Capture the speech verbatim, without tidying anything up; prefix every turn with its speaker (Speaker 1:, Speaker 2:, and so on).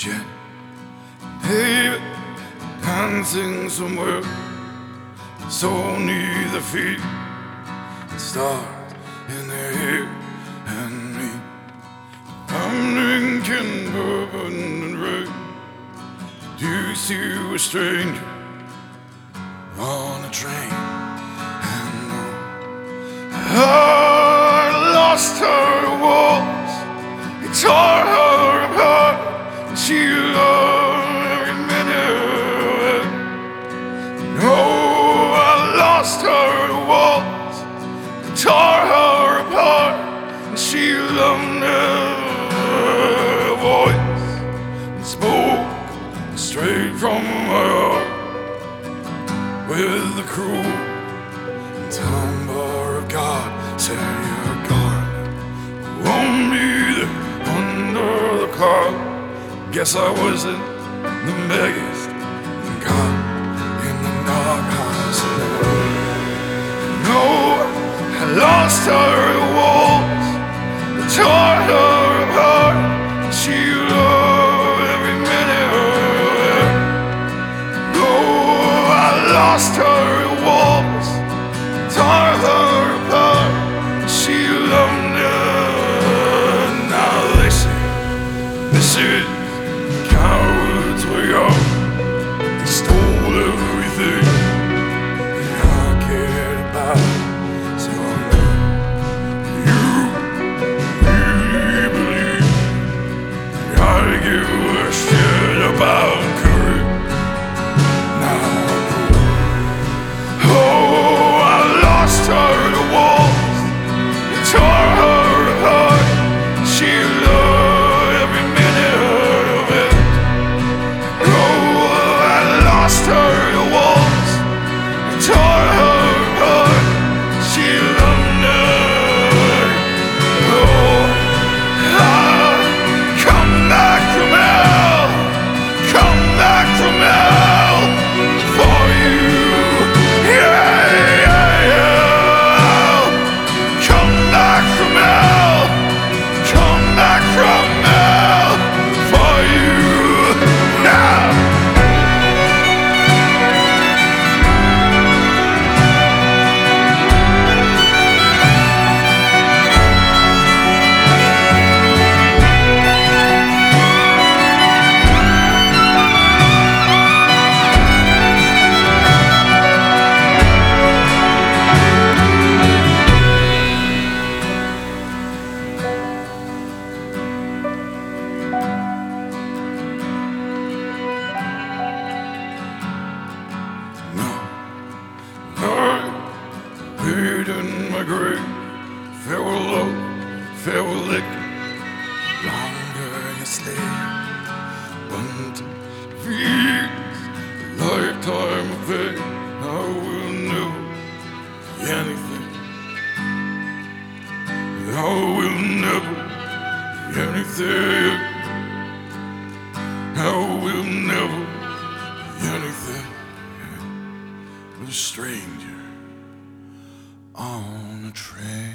Speaker 1: Jen, David, dancing somewhere so near the feet, stars in the hair and me. I'm drinking bourbon and rain. Do you see a stranger on a train? And oh, I lost her walls, it tore her apart, and she loved every minute of it. No, I lost her walls, it tore her apart, and she loved her voice and spoke straight from my heart with the cruel timbre of God. Say you're gone, won't be there under the cloud. Guess I wasn't the biggest God in the dark house. No, I lost her walls, I tore her apart, and she loved every minute of it. No, I lost her walls, tore her apart, and she loved it. Now they say this is cowards we are. They stole everything that I cared about. So you really believe that I give a shit about courage? Now I know. Oh, I lost her to walls, it tore her apart. She loved every minute of it. Oh, I lost her to walls, it tore her apart. She loved it. Oh, I come back from hell, come back from hell for you. Yeah, yeah, yeah. Come back from hell, come back from hell for you now. Buried in my grave, farewell love, farewell liquor. Longer you slay, one to feed a lifetime of pain. I will never be anything. I will never be anything. I will never be anything but a stranger on a train.